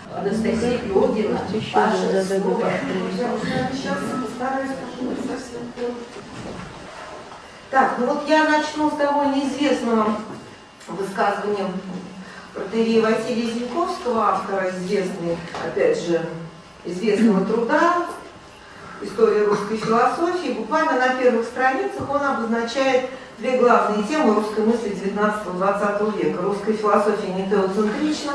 Анастасия Федорова, ваше слово. Сейчас постараюсь совсем коротко. Так, ну вот я начну с довольно известного высказывания протоиерея Василия Зиньковского, автора известной, опять же, известного труда «История русской философии». Буквально на первых страницах он обозначает две главные темы русской мысли 19-20 века. Русская философия не теоцентрична,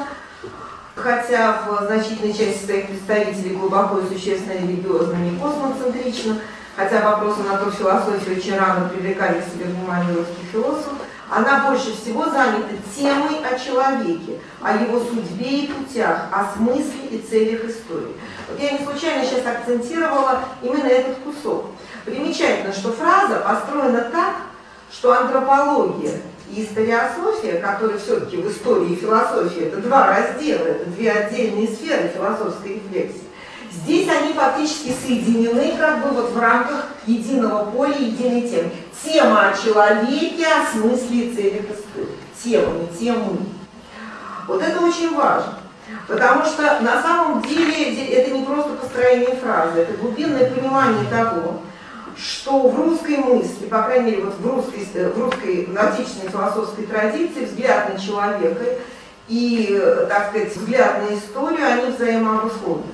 хотя в значительной части своих представителей глубоко и существенно религиозно, не космоцентрична, хотя вопросы натурфилософии очень рано привлекали к себе внимание русских философов. Она больше всего занята темой о человеке, о его судьбе и путях, о смысле и целях истории. Вот я не случайно сейчас акцентировала именно этот кусок. Примечательно, что фраза построена так, что антропология и историософия, которые все-таки в истории и философии это два раздела, это две отдельные сферы философской рефлексии, здесь они фактически соединены как бы вот в рамках единого поля, единой темы. Тема о человеке, о смысле и целях истории. Тема, не темы. Вот это очень важно. Потому что на самом деле это не просто построение фразы, это глубинное понимание того, что в русской мысли, по крайней мере вот в русской античной философской традиции взгляд на человека и, так сказать, взгляд на историю, они взаимообусловлены.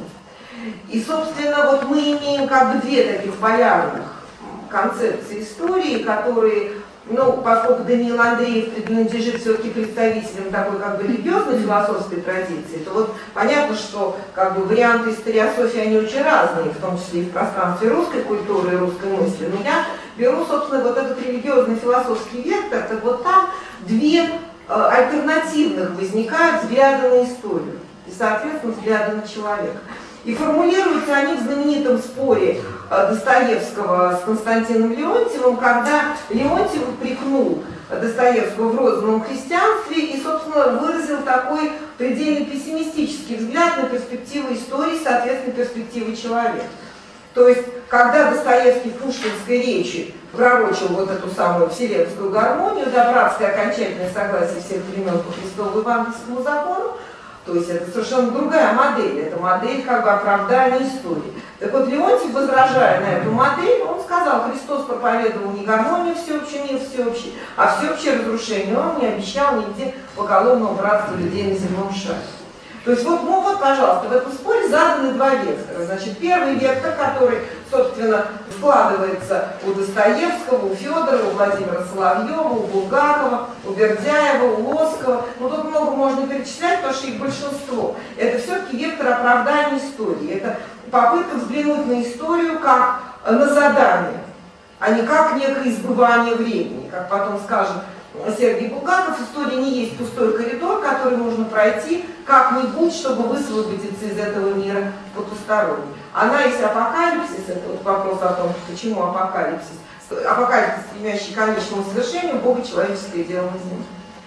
И, собственно, вот мы имеем как бы две таких полярных концепции истории, которые, ну, поскольку Даниил Андреев принадлежит все-таки представителям такой как бы религиозной философской традиции, то вот понятно, что как бы варианты историософии, они очень разные, в том числе и в пространстве русской культуры и русской мысли. Но я беру, собственно, вот этот религиозный философский вектор, так вот там две альтернативных возникают взгляды на историю и, соответственно, взгляды на человека. И формулируются они в знаменитом споре Достоевского с Константином Леонтьевым, когда Леонтьев упрекнул Достоевского в розовом христианстве и, собственно, выразил такой предельно пессимистический взгляд на перспективы истории, соответственно, перспективы человека. То есть, когда Достоевский в пушкинской речи пророчил вот эту самую вселенскую гармонию, да, братское окончательное согласие всех времен по Христову евангельскому закону, то есть это совершенно другая модель, это модель как бы оправдания истории. Так вот, Леонтьев, возражая на эту модель, он сказал, Христос проповедовал не гармонию всеобщий, мир всеобщий, а всеобщее разрушение. Он не обещал нигде поголовного братства людей на земном шаре. То есть вот, ну вот, пожалуйста, в этом споре заданы два вектора. Значит, первый вектор, который, собственно, складывается у Достоевского, у Федорова, у Владимира Соловьева, у Булгакова, у Бердяева, у Лосского. Ну, тут много можно перечислять, потому что их большинство. Это все-таки вектор оправдания истории. Это попытка взглянуть на историю как на задание, а не как некое избывание времени. Как потом скажет Сергей Булгаков, история не есть пустой коридор, который можно пройти как-нибудь, чтобы высвободиться из этого мира потусторонний. Она есть апокалипсис, это вот вопрос о том, почему апокалипсис, стремящий к конечному совершению, богочеловеческое дело на земле.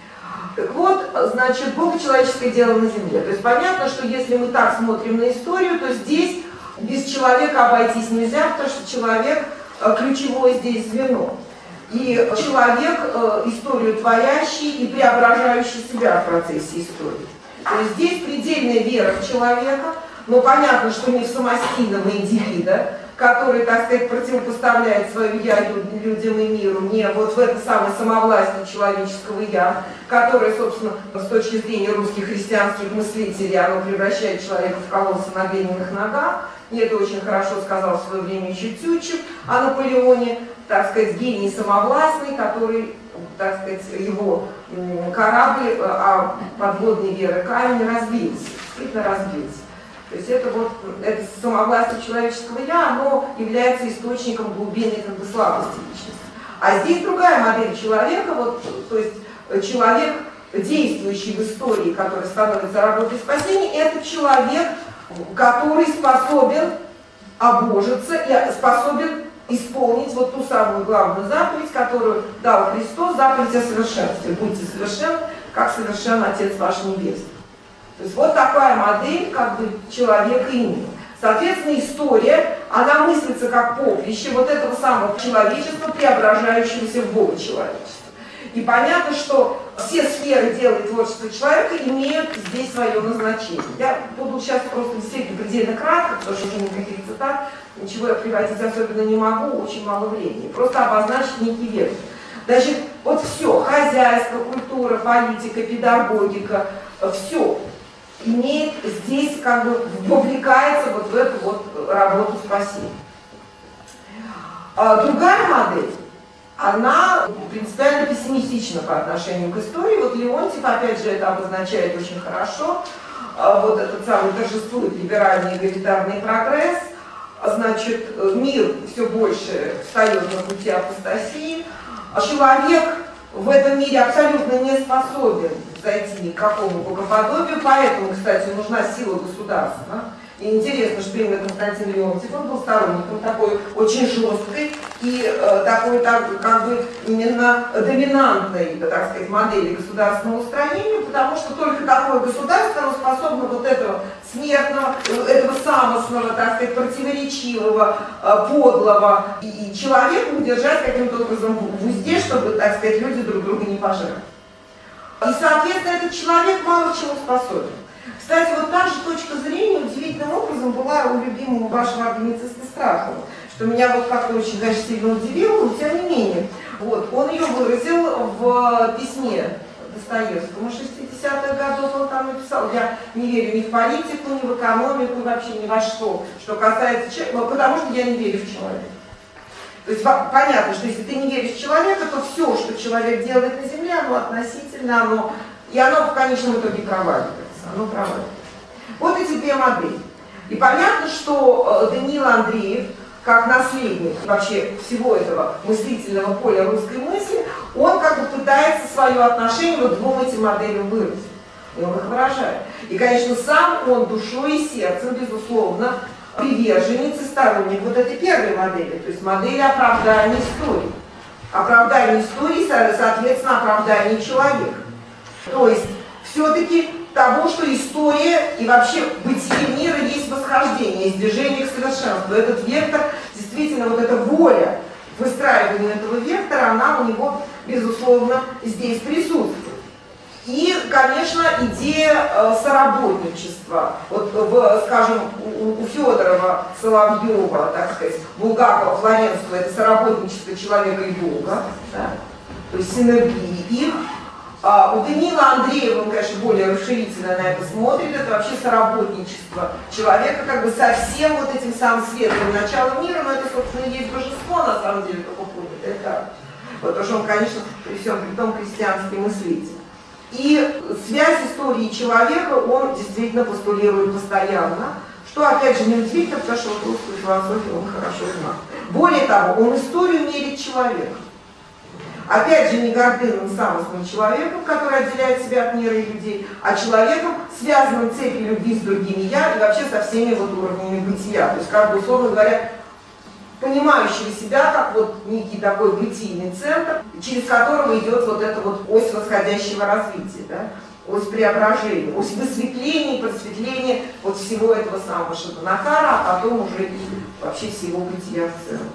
Так вот, значит, богочеловеческое дело на земле. То есть понятно, что если мы так смотрим на историю, то здесь без человека обойтись нельзя, потому что человек ключевое здесь звено. И человек, историю творящий и преображающий себя в процессе истории. То есть здесь предельная вера в человека, но понятно, что не в самостийного индивида, который, так сказать, противопоставляет свое «я» людям и миру, не вот в это самое самовластие человеческого «я», которое, собственно, с точки зрения русских христианских мыслителей, оно превращает человека в колосса на глиняных ногах. И это очень хорошо сказал в свое время еще Тютчев о Наполеоне, так сказать, гений самовластный, который, так сказать, его корабль, а подводной веры камень разбился, действительно разбился. То есть это вот это самовластие человеческого «я», оно является источником глубинной как бы слабости личности. А здесь другая модель человека, вот, то есть человек, действующий в истории, который становится работой спасения, это человек, который способен обожиться и способен исполнить вот ту самую главную заповедь, которую дал Христос, заповедь о совершенстве. Будьте совершенны, как совершен Отец ваш Небесный. То есть вот такая модель как бы человека и мира. Соответственно, история, она мыслится как поприще вот этого самого человечества, преображающегося в богочеловечество. И понятно, что все сферы дела и творчества человека имеют здесь свое назначение. Я буду сейчас просто действительно предельно кратко, потому что уже никаких цитат, ничего я приводить особенно не могу, очень мало времени. Просто обозначить некий вектор. Значит, вот все, хозяйство, культура, политика, педагогика, все имеет здесь, как бы, вовлекается вот в эту вот работу спасения. Другая модель, она принципиально пессимистична по отношению к истории. Вот Леонтьев, опять же, это обозначает очень хорошо. Вот этот самый торжествует либеральный эгалитарный прогресс. Значит, мир все больше встает на пути апостасии. Человек в этом мире абсолютно не способен зайти к какому богоподобию, поэтому, кстати, нужна сила государства. И интересно, что именно Константин Леонтьев, он был сторонником такой очень жесткой и такой, как бы, именно доминантной, так сказать, модели государственного устроения, потому что только такое государство, оно способно вот этого смертного, этого самостного, так сказать, противоречивого, подлого и человека удержать каким-то образом в узде, чтобы, так сказать, люди друг друга не пожрали. И, соответственно, этот человек мало к чему способен. Кстати, вот та же точка зрения удивительным образом была у любимого вашего органициста Страхова, что меня вот как-то очень, конечно, сильно удивило, но тем не менее. Вот, он ее выразил в письме Достоевскому 60-х годов, он там написал: я не верю ни в политику, ни в экономику, вообще ни во что касается человека, потому что я не верю в человека. То есть понятно, что если ты не веришь в человека, то все, что человек делает на земле, оно относительно, оно в конечном итоге проваливается. Оно проваливается. Вот эти две модели. И понятно, что Даниил Андреев, как наследник вообще всего этого мыслительного поля русской мысли, он как бы пытается свое отношение вот двум этим моделям выразить. И он их выражает. И, конечно, сам он душой и сердцем, безусловно, приверженец и сторонник вот этой первой модели, то есть модели оправдания истории. Оправдание истории, соответственно, оправдание человека. То есть все-таки того, что история и вообще бытие мира есть восхождение, есть движение к совершенству. Этот вектор, действительно, вот эта воля выстраивания этого вектора, она у него, безусловно, здесь присутствует. И, конечно, идея соработничества. Вот, скажем, у Федорова, Соловьева, так сказать, Булгакова, Флоренского — это соработничество человека и Бога, да? То есть синергии их. У Даниила Андреева, он, конечно, более расширительно на это смотрит, это вообще соработничество человека как бы со всем вот этим самым светлым началом мира, но это, собственно, и есть божество, на самом деле, только понятое так. Потому что он, конечно, при всем при том христианский мыслитель. И связь истории человека он действительно постулирует постоянно, что, опять же, неудивительно, потому что вот русскую философию он хорошо знал. Более того, он историю мерит человеком. Опять же, не гордынным самостным человеком, который отделяет себя от мира и людей, а человеком, связанным цепью любви с другими «я» и вообще со всеми вот уровнями бытия. То есть, как бы, условно говоря, понимающего себя как вот некий такой бытийный центр, через которого идет вот эта вот ось восходящего развития, да? Ось преображения, ось высветления и просветления вот всего этого самого Шатанахара, а потом уже и вообще всего бытия в целом.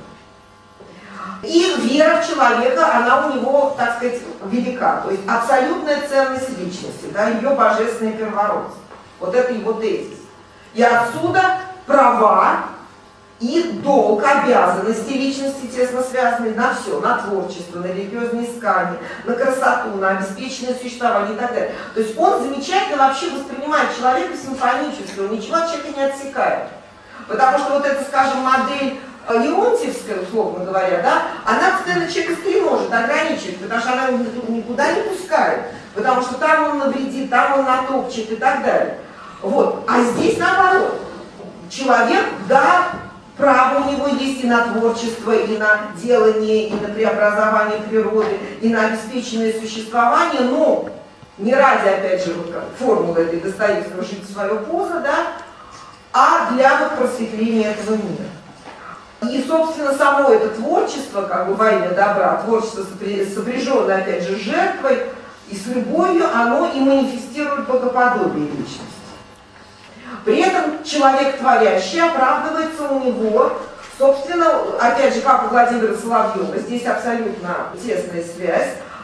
И вера в человека, она у него, так сказать, велика. То есть абсолютная ценность личности, да, ее божественный первородство. Вот это его тезис. И отсюда права и долг, обязанности личности тесно связаны на все, на творчество, на религиозные искания, на красоту, на обеспеченное существование и так далее. То есть он замечательно вообще воспринимает человека симфонически, он ничего от человека не отсекает. Потому что вот эта, скажем, модель леонтьевская, условно говоря, да, она постоянно человека стреножит, ограничивает, потому что она его никуда не пускает, потому что там он навредит, там он натопчет и так далее. Вот. А здесь наоборот. Человек, да, право у него есть и на творчество, и на делание, и на преобразование природы, и на обеспеченное существование, но не ради, опять же, вот формулы этой Достоевского «жить в свое пузо», да, а для вот просветления этого мира. И, собственно, само это творчество, как бы во имя добра, творчество, сопряженное, опять же, с жертвой и с любовью, оно и манифестирует богоподобие личности. При этом человек творящий оправдывается у него, собственно, опять же, как у Владимира Соловьева, здесь абсолютно тесная связь,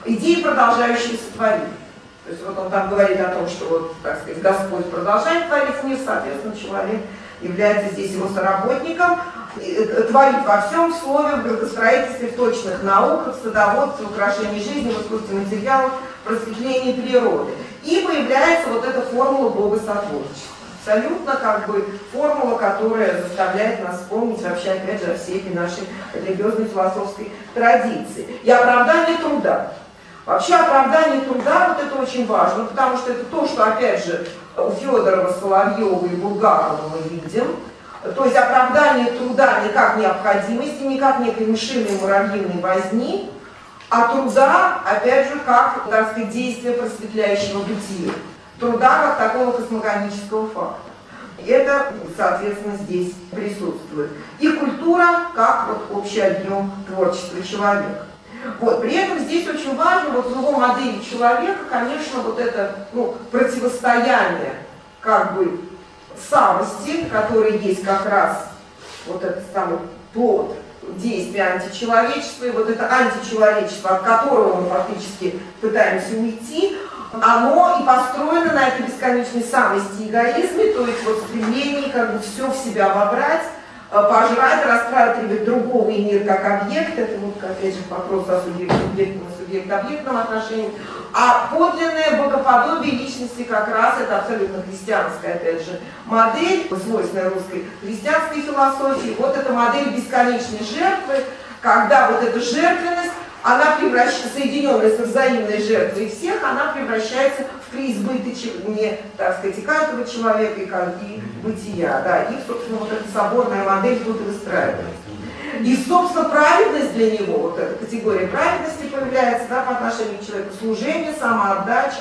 идеи, продолжающие сотворить. То есть вот он там говорит о том, что вот, так сказать, Господь продолжает творить мир, соответственно, человек является здесь его соработником, творит во всем, в слове, в градостроительстве, в точных науках, в садоводстве, в украшении жизни, в искусстве материалов, в просветлении природы. И появляется вот эта формула богосотворчества. Абсолютно как бы формула, которая заставляет нас вспомнить вообще, опять же, о всей этой нашей религиозной философской традиции. И оправдание труда. Вообще оправдание труда, вот это очень важно, потому что это то, что, опять же, у Федорова, Соловьева и Булгакова мы видим. То есть оправдание труда не как необходимости, не как некой мышиной муравьиной возни, а труда, опять же, как, так сказать, действие просветляющего бытия. Труда как такого космогонического факта. Это, соответственно, здесь присутствует. И культура как вот общий объем творчества человека. Вот. При этом здесь очень важно, вот в его модели человека, конечно, вот это противостояние как бы самости, который есть как раз вот этот самый плод действия античеловечества, и вот это античеловечество, от которого мы фактически пытаемся уйти, оно и построено на этой бесконечной самости и эгоизме, то есть вот стремлении как бы все в себя вобрать, пожрать, рассматривать другого и мир как объект, это вот опять же вопрос о субъект-объектном отношении, а подлинное богоподобие личности как раз это абсолютно христианская, опять же, модель, свойственная русской христианской философии, вот эта модель бесконечной жертвы, когда вот эта жертвенность, она превращается, соединенная со взаимной жертвой всех, она превращается в преизбыточение, так сказать, и каждого человека, и бытия. Да, и, собственно, вот эта соборная модель тут и выстраивается. И, собственно, праведность для него, вот эта категория праведности появляется, да, по отношению к человеку, служение, самоотдача.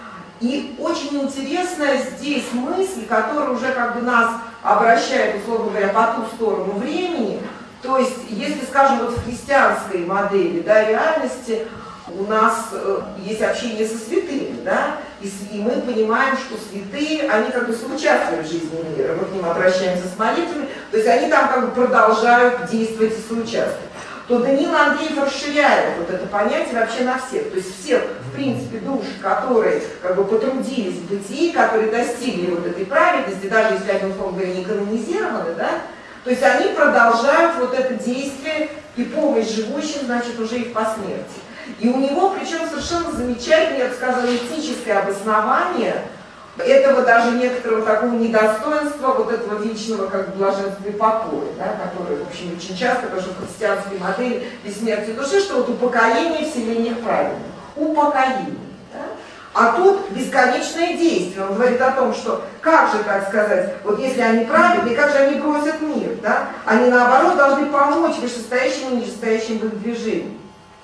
И очень интересная здесь мысль, которая уже как бы нас обращает, условно говоря, по ту сторону времени. То есть, если, скажем, вот в христианской модели, да, реальности у нас есть общение со святыми, да, и мы понимаем, что святые, они как бы соучаствуют в жизни мира, мы к ним обращаемся с молитвами, то есть они там как бы продолжают действовать и соучаствовать. То Даниил Андреев расширяет вот это понятие вообще на всех, то есть всех, в принципе, душ, которые как бы потрудились в бытии, которые достигли вот этой праведности, даже если они, условно говоря, не канонизированы, да, то есть они продолжают вот это действие и помощь живущим, значит, уже и в посмертии. И у него, причем совершенно замечательное, я бы сказала, этическое обоснование этого даже некоторого такого недостоинства, вот этого вечного как бы блаженства и покоя, да, которое, в общем, очень часто, потому что в христианской модели бессмертия души, что вот упокоение вселенных праведных. Упокоение. Да? А тут бесконечное действие. Он говорит о том, что как же, так сказать, вот если они праведные, как же они бросят мир, да? Они наоборот должны помочь вышестоящим и нижестоящим в их движении.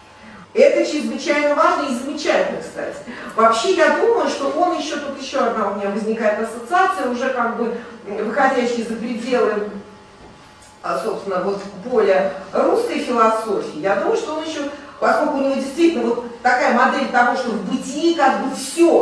Это чрезвычайно важно и замечательно, кстати. Вообще, я думаю, что он еще, тут еще одна у меня возникает ассоциация, уже как бы выходящая за пределы, собственно, вот поля русской философии. Я думаю, что он еще, поскольку у него действительно вот такая модель того, что в бытии как бы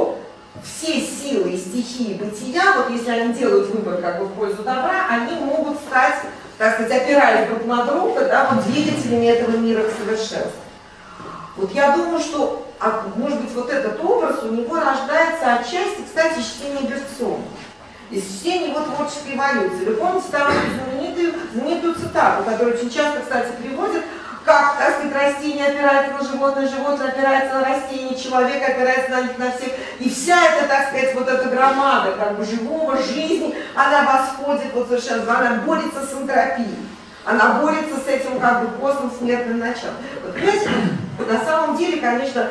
все силы и стихии бытия, вот если они делают выбор как бы в пользу добра, они могут стать, так сказать, опираясь друг на друга, да, вот двигателями этого мира к совершенству. Вот я думаю, что, может быть, вот этот образ у него рождается отчасти, кстати, из чтения Бергсона, из чтения его творческой эволюции. Вы помните там знаменитую цитату, которую очень часто, кстати, приводят, как, так сказать, растение опирается на животное, животное опирается на растение, человек опирается на них, на всех. И вся эта, так сказать, вот эта громада как бы живого, жизни, она восходит вот совершенно, она борется с энтропией. Она борется с этим как бы постным смертным началом. Вот, понимаете, на самом деле, конечно,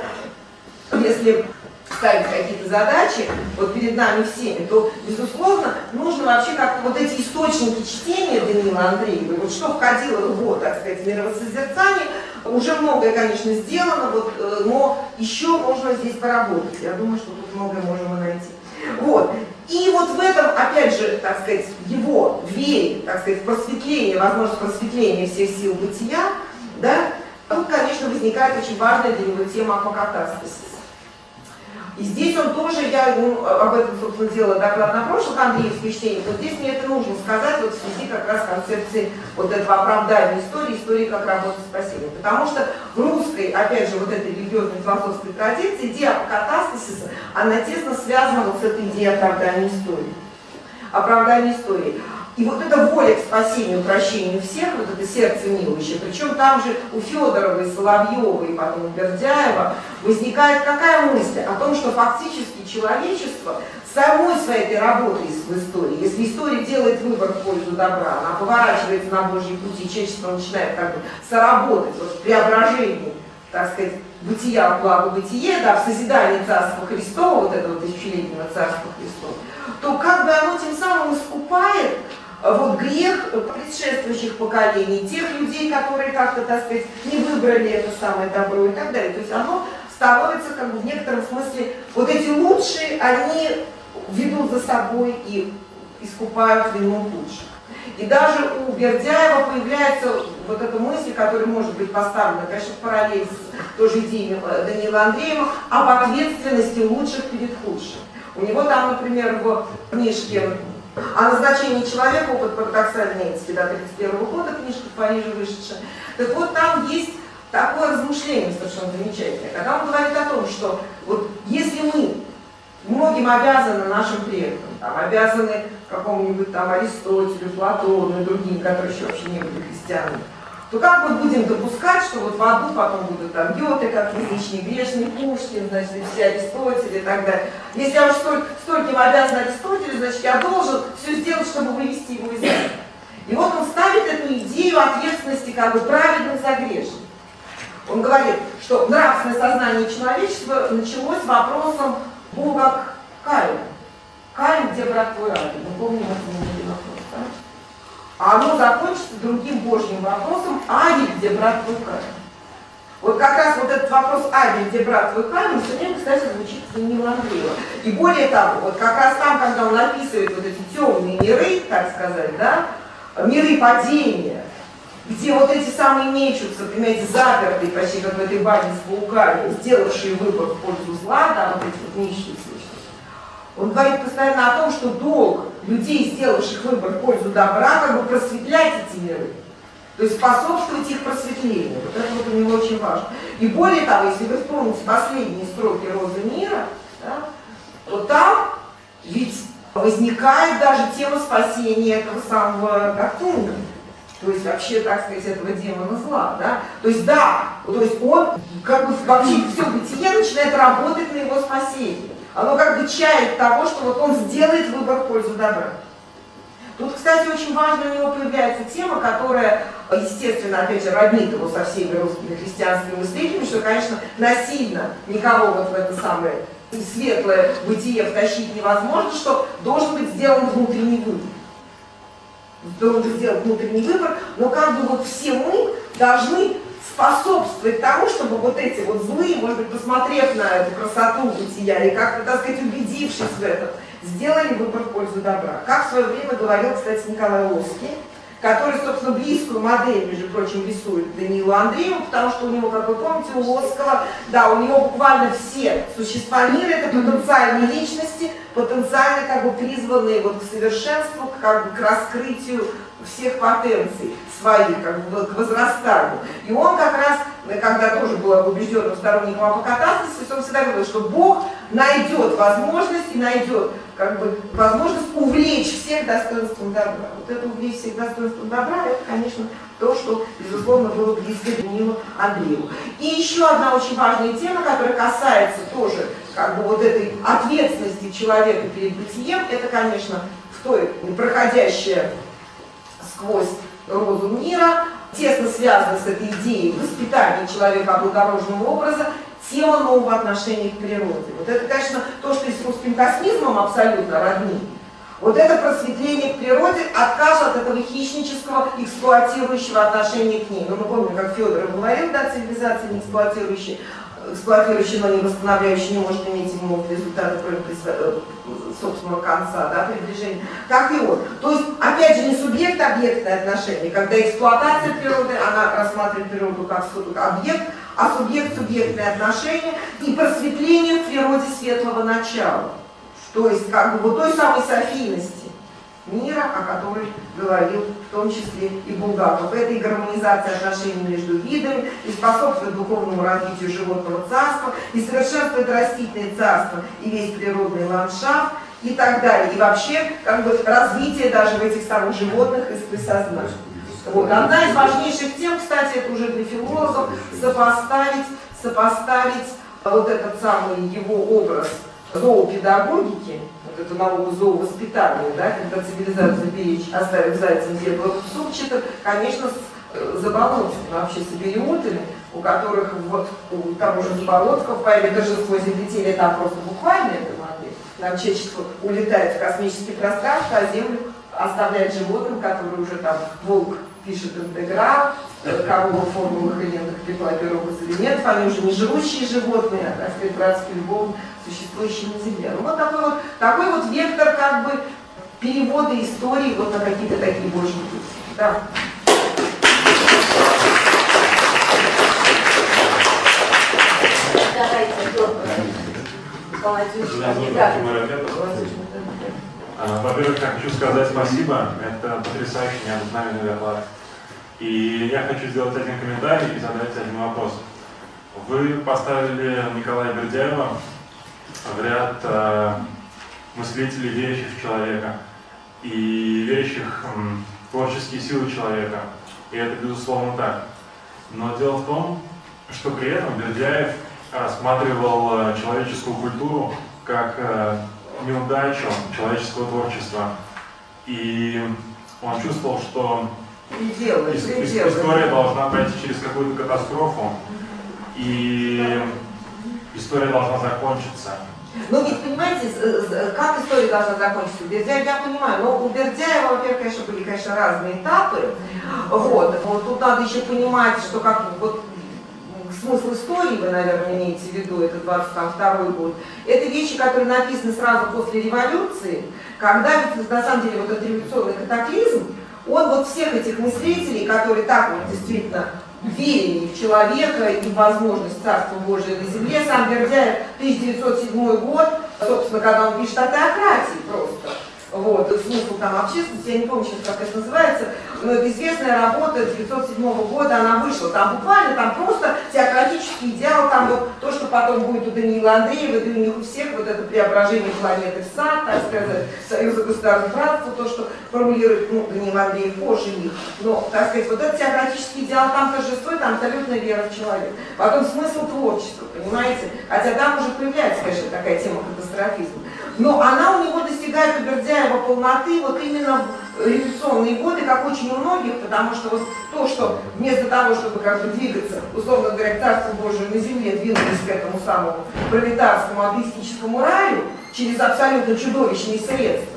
если ставить какие-то задачи вот перед нами всеми, то, безусловно, нужно вообще как-то вот эти источники чтения Даниила Андреева, вот что входило в его, так сказать, мировосозерцание, уже многое, конечно, сделано, вот, но еще можно здесь поработать. Я думаю, что тут многое можем найти. Вот. И вот в этом, опять же, так сказать, его вере, так сказать, просветление, возможность просветления всех сил бытия, да, тут, конечно, возникает очень важная для него тема апокатастасиса. И здесь он тоже, я об этом, собственно, делала доклад на прошлых Андреевских чтениях, но здесь мне это нужно сказать вот в связи как раз концепции вот этого оправдания истории как работы спасения. Потому что в русской, опять же, вот этой религиозной философской традиции идея апокатастасиса, она тесно связана вот с этой идеей оправдания истории. Оправдания истории. И вот эта воля к спасению, прощению всех, вот это сердце милующее, причем там же у Федоровой, Соловьевой и потом у Бердяева возникает какая мысль? О том, что фактически человечество самой своей этой работой в истории, если история делает выбор в пользу добра, она поворачивается на Божьи пути, человечество начинает как бы соработать вот, в преображении, так сказать, бытия в благобытие, да, в созидании Царства Христова, вот этого тысячелетнего Царства Христова, то как бы оно тем самым искупает вот грех предшествующих поколений, тех людей, которые как-то, так сказать, не выбрали это самое добро и так далее. То есть оно становится как бы в некотором смысле, вот эти лучшие, они ведут за собой и искупают вину лучших. И даже у Бердяева появляется вот эта мысль, которая может быть поставлена, конечно, в параллель с той же идеей Даниила Андреева, об ответственности лучших перед худшим. У него там, например, в книжке «О назначении человека. Опыт парадоксальной этики», до 1931 года, книжка в Париже вышедшая. Так вот, там есть такое размышление совершенно замечательное, когда он говорит о том, что вот если мы многим обязаны нашим предкам, там, обязаны какому-нибудь там Аристотелю, Платону и другим, которые еще вообще не были христианами, то как мы будем допускать, что вот в аду потом будут там Гёте, как язычник, грешный Пушкин, значит, все Аристотели и так далее. Если я уж стольким обязан Аристотелю, значит, я должен все сделать, чтобы вывести его из ада. И вот он ставит эту идею ответственности как бы праведных за грешных. Он говорит, что нравственное сознание человечества началось вопросом Бога к Каину. Каин, где брат твой Авель? Мы помним этот вопрос, да? А оно закончится другим Божьим вопросом: Авель, где брат твой Каин? Вот как раз вот этот вопрос Авель, где брат твой Каин, все время, кстати, звучит в Даниила Андреева. И более того, вот как раз там, когда он описывает вот эти темные миры, так сказать, да, миры падения, где вот эти самые мечутся, понимаете, запертые, почти как в этой бане с пауками, сделавшие выбор в пользу зла, да, вот эти вот нищие сущности. Он говорит постоянно о том, что долг людей, сделавших выбор в пользу добра, как бы просветлять эти миры. То есть способствовать их просветлению. Вот это вот у него очень важно. И более того, если вы вспомните последние строки «Розы мира», да, то там ведь возникает даже тема спасения этого самого Гатунга. То есть вообще, так сказать, этого демона зла, да? То есть да, то есть он как бы вообще все бытие начинает работать на его спасение. Оно как бы чает того, что вот он сделает выбор в пользу добра. Тут, кстати, очень важно у него появляется тема, которая, естественно, опять же, роднит его со всеми русскими христианскими мыслителями, что, конечно, насильно никого вот в это самое светлое бытие втащить невозможно, что должен быть сделан внутренний выбор. Должен быть сделан внутренний выбор, но как бы вот все мы должны способствовать тому, чтобы вот эти вот злые, может быть, посмотрев на эту красоту бытия и как-то, так сказать, убедившись в этом, сделали выбор в пользу добра. Как в свое время говорил, кстати, Николай Оский, который, собственно, близкую модель, между прочим, рисует Даниилу Андрееву, потому что у него, как вы помните, у Оскова, да, у него буквально все существа мира — это потенциальные личности, потенциально как бы призванные вот к совершенству, как бы к раскрытию всех потенций своих, как бы к возрастанию. И он как раз, когда тоже был убежденным сторонником апокатастасиса, он всегда говорил, что Бог найдет возможность и найдет как бы возможность увлечь всех достоинством добра. Вот это увлечь всех достоинством добра, это, конечно, то, что, безусловно, было близко Даниилу Андрееву. И еще одна очень важная тема, которая касается тоже как бы вот этой ответственности человека перед бытием, это, конечно, в той проходящая сквозь розу мира, тесно связана с этой идеей воспитания человека облагороженного образа, тема нового отношения к природе. Вот это, конечно, то, что и с русским космизмом абсолютно родни. Вот это просветление к природе, отказ от этого хищнического, эксплуатирующего отношения к ней. Ну, мы помним, как Федоров говорил, да, цивилизация не эксплуатирующая, но не восстанавливающая, не может иметь иного результата, кроме собственного конца, да, приближения, как и он. То есть, опять же, не субъект-объектное отношение, когда эксплуатация природы, она рассматривает природу как объект, а субъект-субъектные отношения и просветление в природе светлого начала. То есть как бы вот той самой софийности мира, о которой говорил в том числе и Булгаков. Это и гармонизация отношений между видами, и способствует духовному развитию животного царства, и совершенствует растительное царство, и весь природный ландшафт, и так далее. И вообще как бы развитие даже в этих самых животных и сознания. Вот. Одна из важнейших тем, кстати, это уже для филологов, сопоставить вот этот самый его образ зоопедагогики, вот эту науку зоовоспитания, да, когда цивилизацию беречь, оставив зайцем зеркало супчатым, конечно, с Заболоцким, вообще с абериотами, у которых вот у того же Заболоцкого в поэме «Торжество земледелия» там просто буквально эта модель. Нам человечество улетает в космическое пространство, а Землю оставляет животным, которые уже там волк пишет интеграл, корова в формулах элементах тепла первых элементов, они уже не живущие животные, а, так сказать, братские любовь, существующие на Земле. Ну, вот такой вот вектор как бы перевода истории вот на какие-то такие божьи пути. Да. Во-первых, я хочу сказать спасибо, это потрясающий, необыкновенный доклад. И я хочу сделать один комментарий и задать один вопрос. Вы поставили Николая Бердяева в ряд мыслителей, верящих в человека и верящих в творческие силы человека. И это безусловно так. Но дело в том, что при этом Бердяев рассматривал человеческую культуру как неудачу человеческого творчества. И он чувствовал, что история должна пройти через какую-то катастрофу, и история должна закончиться. Ну ведь понимаете, как история должна закончиться? Бердяев, я понимаю, но у Бердяева, во-первых, конечно, были разные этапы. Вот. Тут надо еще понимать, что как вот смысл истории, вы, наверное, имеете в виду, это 22-й год, это вещи, которые написаны сразу после революции, когда ведь, на самом деле вот этот революционный катаклизм, он вот всех этих мыслителей, которые так вот действительно верили в человека и в возможность Царства Божия на земле, сам Бердяев, 1907 год, собственно, когда он пишет о теократии просто, вот, смысл там общественности, я не помню сейчас, как это называется, но это известная работа 1907 года, она вышла, там буквально, там просто теократический идеал, там вот то, что потом будет у Даниила Андреева, да у них у всех, вот это преображение планеты в сад, так сказать, Союза государств братства, то, что формулирует, ну, Даниил Андреев позже них, но, так сказать, вот этот теократический идеал, там торжествует, там абсолютная вера в человека. Потом смысл творчества, понимаете, хотя там уже появляется, конечно, такая тема катастрофизма. Но она у него достигает, у Бердяева, полноты вот именно в революционные годы, как очень у многих, потому что вот то, что вместо того, чтобы как бы двигаться, условно говоря, к Царству Божию на земле, двинулись к этому самому пролетарскому атеистическому раю через абсолютно чудовищные средства,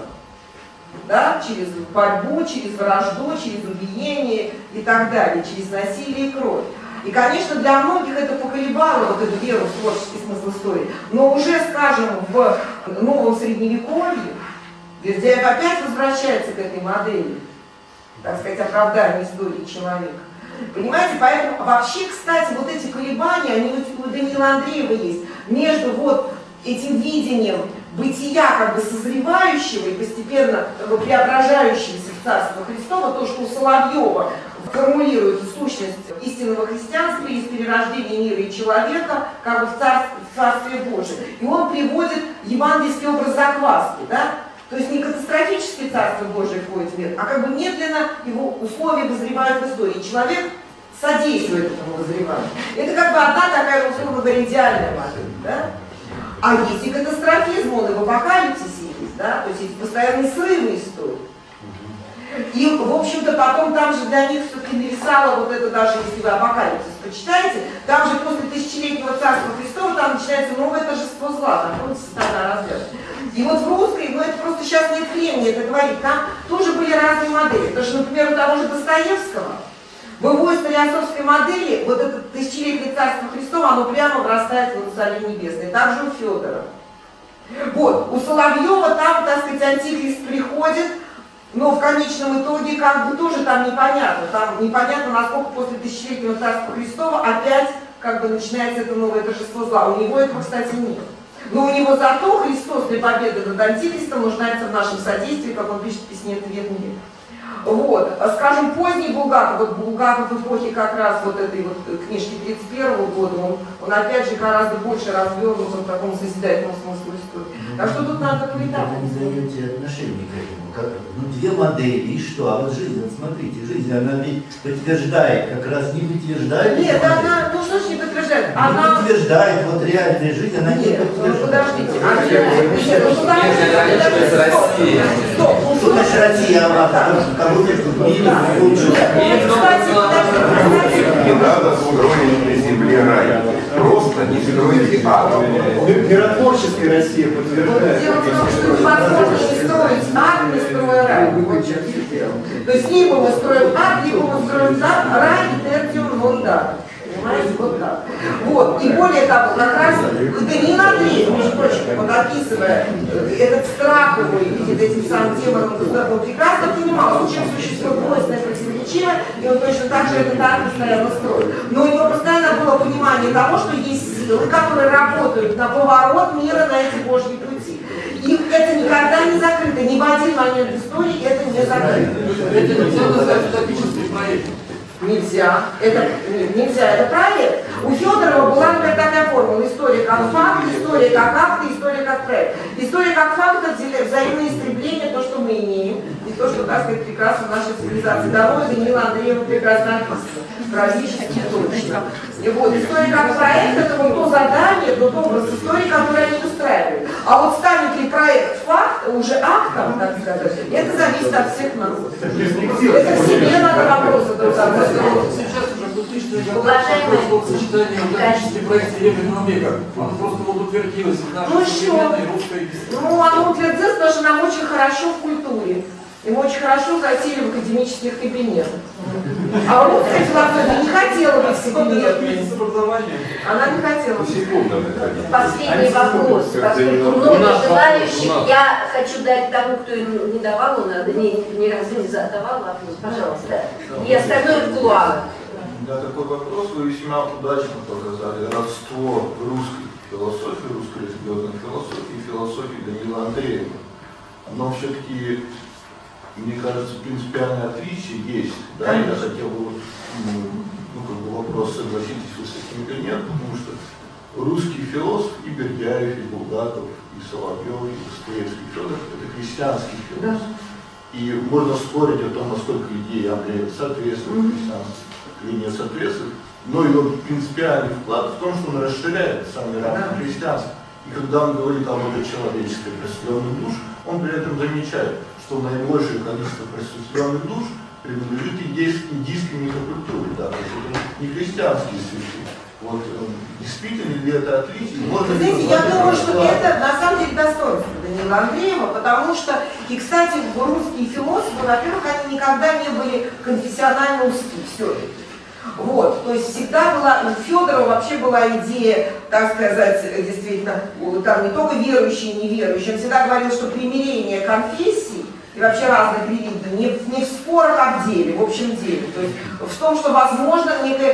да, через борьбу, через вражду, через убиение и так далее, через насилие и кровь. И, конечно, для многих это поколебало вот эту веру в творческий смысл истории. Но уже, скажем, в новом средневековье Бердяев опять возвращается к этой модели, так сказать, оправдания истории человека. Понимаете, поэтому вообще, кстати, вот эти колебания, они у Даниила Андреева есть, между вот этим видением бытия как бы созревающего и постепенно как бы преображающегося в Царство Христово, то, что у Соловьева формулирует сущность истинного христианства из перерождения мира и человека как бы в Царстве Божьем. И он приводит евангельский образ закваски, да? То есть не катастрофически Царство Божие входит в мир, а как бы медленно его условия вызревают в истории. Человек содействует этому вызреванию. Это как бы одна такая, условно говоря, идеальная модель, да? А есть и катастрофизм, он и в апокалипсисе есть, да? То есть есть постоянные срывы истории. И, в общем-то, потом там же для них все-таки нависало вот это, даже если вы апокалипсис почитаете, там же после тысячелетнего Царства Христова там начинается новое торжество зла, там помните, сатана развязка. И вот в русской, ну это просто сейчас нет времени это говорить, там тоже были разные модели. Потому что, например, у того же Достоевского, в его историосовской модели, вот это тысячелетнее Царство Христово, оно прямо врастает в Иерусалим Небесный. Также у Федора. Вот, у Соловьева там, так сказать, антихрист приходит, но в конечном итоге как бы тоже там непонятно. Там непонятно, насколько после тысячелетнего Царства Христова опять как бы начинается это новое торжество зла. У него этого, кстати, нет. Но у него зато Христос для победы над антихристом нуждается в нашем содействии, как он пишет в письме «Ответ мир». Вот, скажем, поздний Булгаков, вот Булгаков в эпохе как раз вот этой вот книжки 31-го года, он опять же гораздо больше развернут в таком созидательном смысле истории. Так что тут надо поэтапно. Вы даете отношение к этому. Ну, две модели, и что? А вот жизнь, вот смотрите, жизнь, она ведь подтверждает, как раз не подтверждает. Нет, она, ну что ж не подтверждает? Она подтверждает, вот реальная жизнь, она не подтверждает. Подождите, нет, ну подождите, стоп, что значит Россия, она кого-то в мире улучшила. Не надо строить на земле рай. Просто не стройте ад. Миротворческая Россия подтверждает. Дело в том, что невозможно не строить ад, не строя рай. Вот что дело. То есть либо мы строим ад, либо мы строим рай и терциум нон да. Понимаете, вот так. Вот. И более того, как раз Даниил Андреев, между прочим, вот описывая этот страх его и видит этим самым демоном, он прекрасно понимал, зачем существует двойственное противоречивое, и он точно так же этот ад постоянно строит. Но у него постоянно было понимание того, что есть силы, которые работают на поворот мира на эти Божьи пути. И это никогда не закрыто, ни в один момент истории это не закрыто. Это нельзя назвать утопическим проектом. Нельзя. Это проект. У Федорова была, например, такая формула: история как факт, история как акт, история как проект. История как факт — это взаимное истребление, то, что мы имеем, и то, что, так сказать, прекрасно в нашей цивилизации дано, и Даниила Андреева прекрасно описано. Практически точно. И вот история как проект — это вот то задание, тот образ истории, который они устраивают. А вот станет ли проект факт, уже актом, так сказать, это зависит от всех народов. Это в себе надо вопрос задать. Сейчас уже пустышное сочетание утопических проектов Серебряного века. Оно просто вот утвердилось в нашей современной русской истории. Ну, оно утвердилось, потому что нам очень хорошо в культуре. И мы очень хорошо засели в академических кабинетах. А русская философия не хотела быть кабинетной. Она не хотела быть. Последний вопрос. Поскольку много желающих, я хочу дать тому, кто не давал, он ни разу не задавал вопрос. Пожалуйста. И остальное в кулуарах. Да, такой вопрос вы весьма удачно показали. Родство русской философии, русской религиозной философии и философии Даниила Андреева. Но все-таки, мне кажется, принципиальное отличие есть. Да, я хотел бы, вопрос, согласитесь вы с этим или нет, потому что русский философ и Бердяев, и Булгаков, и Соловьев, и Достоевский, и Федоров — это христианский философ. И можно спорить о том, насколько идеи Андреева соответствуют христианству или не соответствует, но его принципиальный вклад в том, что он расширяет самые рамки христианства. И когда он говорит о многочеловеческой просветленных душ, он при этом замечает, что наибольшее количество просветленных душ принадлежит индийской мифокультуре, да, то есть это не христианские святые. Вот действительно ли это отличие? Знаете, я думаю, что это на самом деле достоинство Даниила Андреева, потому что, и, кстати, русские философы, во-первых, они никогда не были конфессионально узки все-таки. Вот, то есть всегда была, у Федорова вообще была идея, так сказать, действительно, там не только верующие и неверующие, он всегда говорил, что примирение конфессий и вообще разных религий не в спорах, а в деле, в общем деле. То есть в том, что возможно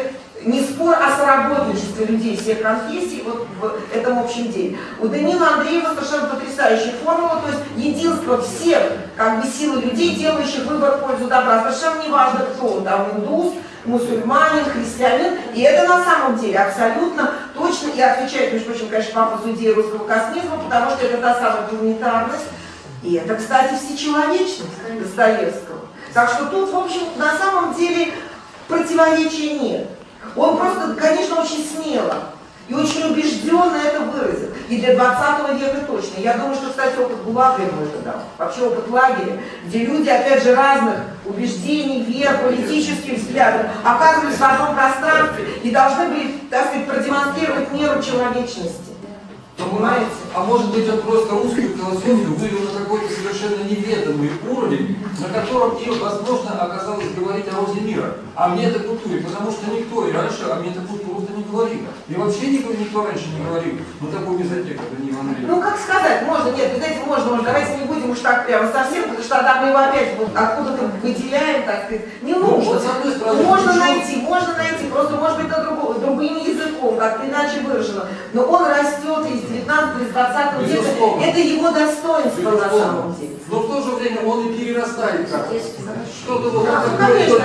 не спор, а соработничество людей всех конфессий вот в этом общем деле. У Даниила Андреева совершенно потрясающая формула, то есть единство всех как бы силы людей, делающих выбор в пользу добра. Совершенно не важно, кто он, там индус, мусульманин, христианин, и это на самом деле абсолютно точно и отвечает, между прочим, конечно, пафосу идеи русского космизма, потому что это та самая планетарность, и это, кстати, всечеловечность Достоевского. Так что тут, в общем, на самом деле противоречия нет. Он просто, конечно, очень смело и очень убежденно это выразил. И для 20 века точно. Я думаю, что, кстати, опыт ГУЛАГа ему это дал. Вообще опыт лагеря, где люди, опять же, разных убеждений, вер, политических взглядов оказывались в одном пространстве и должны были, так сказать, продемонстрировать меру человечности. Понимаете? А может быть, он просто русскую философию вывел на какой-то совершенно неведомый уровень, на котором им, возможно, оказалось говорить о розе мира, о метакультуре, потому что никто и раньше о метакультуру-то не говорил. И вообще никто раньше не говорил. Ну такой мезотек, это не Андрей. Ну как сказать, можно, нет, знаете, можно, давайте не будем уж так прямо совсем, потому что тогда мы его опять вот откуда-то выделяем, так сказать. Не нужно. Вот, с одной стороны, Можно найти, просто может быть на другим языком, как-то иначе выражено. Но он растет из 19 из 20 века. Это его достоинство на самом деле. Но в то же время он и перерастает как-то. Что-то вот такое. Конечно,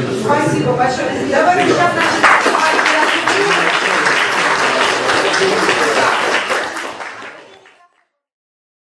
спасибо большое. Давайте сейчас